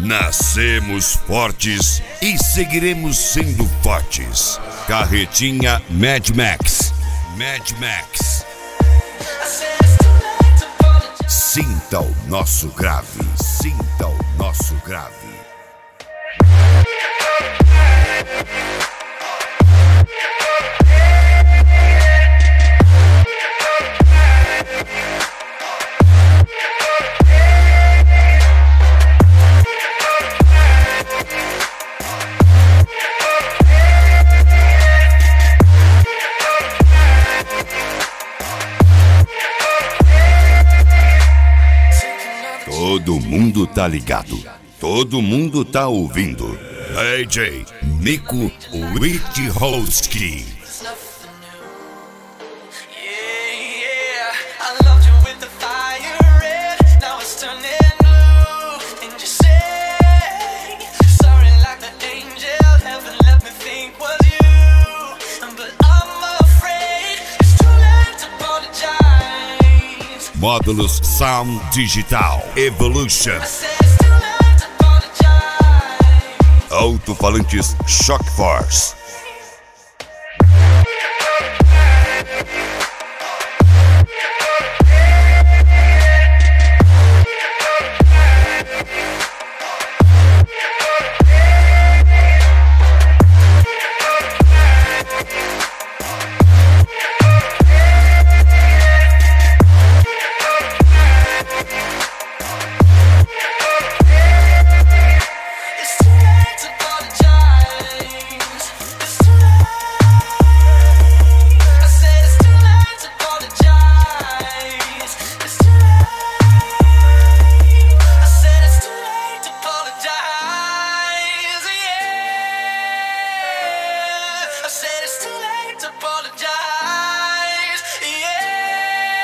Nascemos fortes e seguiremos sendo fortes. Carretinha Mad Max. Mad Max. Sinta o nosso grave. Sinta o nosso grave. Todo mundo tá ligado, todo mundo tá ouvindo. AJ Nico Witchowski. Módulos Sound Digital Evolution. Alto-falantes Shock Force.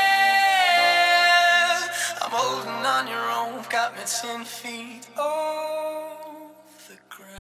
Holding on your own, got me 10 feet. Oh.